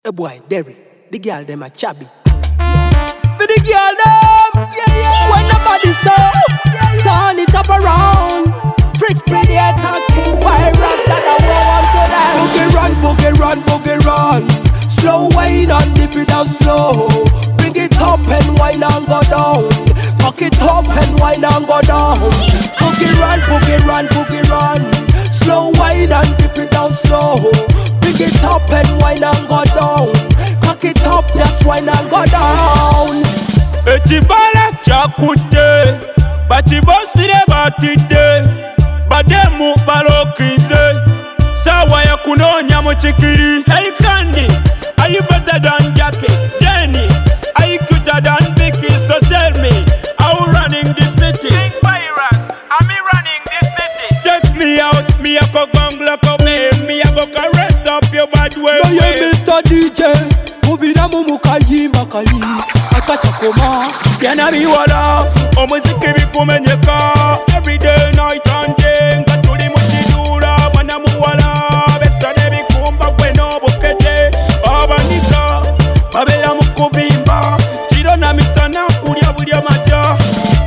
A boy, Derry, the girl them a chabby. For the girl them, when the body so, turn it up around. Pricks spread the attacking virus that I want to that. Boogie run, boogie run. Slow wine and dip it down slow. Bring it up and wine and go down. Cock it up and wine and go down. Boogie run, boogie run, boogie run. Slow wine and dip it down slow. Bring it up and wine and go down. Cock it up, just wine and go down. Etibala chakute, bachibosire batide, bademu balokize, sawa ya kunonya muchikiri. Hey Candy, are you better than Jackie? Jenny, are you cuter than Vicky? So tell me, how running this city? King Virus, am I running this city? Check me out, me a go gongla come, me a go caress up your bad way. No you Mr. DJ, mubira mumukayimba kali. Akachakoma, Kena biwala, omuziki bikumenyeka. Every day, night and day, ngatuli muchidula, mwana muwala. Besane bikumba kweno bukete, abanika, babera mukubimba. Chiro na misana kulya bulya maja.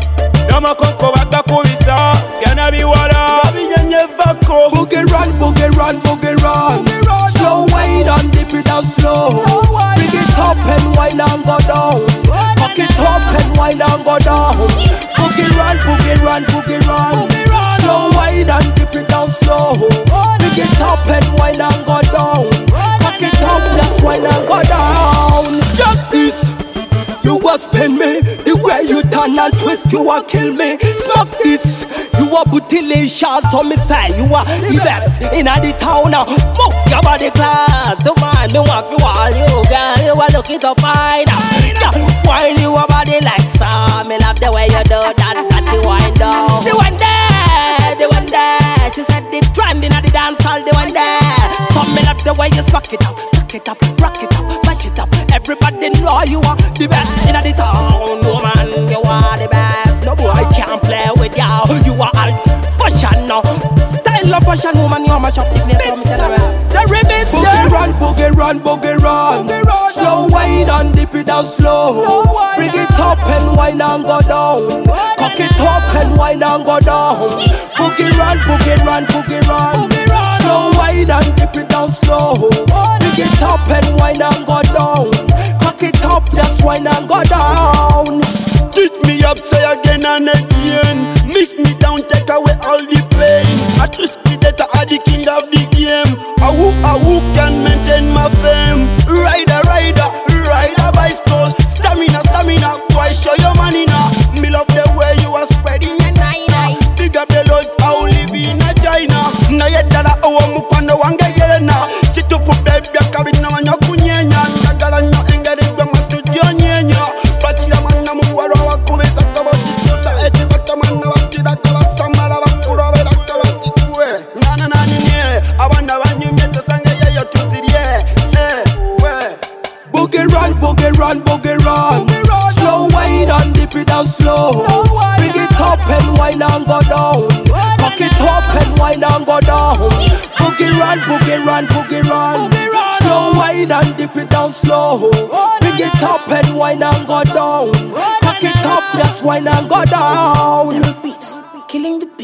Yamakoko bagakubisa, kena biwala, binyenye vako. Boogie run, boogie run, boogie run. Slow wine and dip it down slow. Bring it up and wine and go down. Cock it up and wine and go down. Boogie run, boogie run, boogie run. Slow wine and dip it down slow. Bring it up and wine and go down. Cock it up, just wine and go down. Just this. You was spin me, the way you turn and twist, you a kill me. Smoke this, you a bootylicious, so me say you are the best in the town now. Move your body class, the man me want you all you girl, you a looking to find. Yeah, while you a body like some, me love the way you do that the wind down. The one there, the one there. She said the trending at the dance hall, the one there. So me love the way you smack it up, rock it up, rock it up, mash it up. Everybody know you are the best in the town, woman. You are the best. No boy can't play with you. You are all fashion now. Style of fashion, woman. You are my shop. The remix. Boogie run, boogie run, boogie run. Slow wine and dip it down slow. Bring it up and wine and go down. Cock it up and wine and go down. Boogie run, boogie run, boogie run. Slow wine and dip it down slow. Bring it up and wine and go down. Cock it up, just wine and go down. Teach me up, say again and again. Mix me down, take away all the pain. I trust me that I the king of the game. Who can maintain my fame? Rider, rider, rider bicycle. Stamina, stamina, why show your money now? Me love the way you are spreading your nine. Big up the loads, I live in a China. Na yedala owa mukwano wange yelena. Chitu fu baby akabina wanyo kunyenya. Ndagala nyo engeri gwe matudio nyenya. Batira mwana muwalo wakubisa kabotituta. Eti batamana bakira kabasamala bakurobera kabatitwe. Nana nani nye, abana banyumye tosange yeyo tuzirie. Boogie run, boogie run, boogie run. Slow wine and dip it down slow. Bring it up and wine and go down. Cock it up and wine and go down. Boogie run, boogie run, boogie run. Slow wine and dip it down slow. Bring it up and wine and go down. Cock it up, just wine and go down. Beats, killing the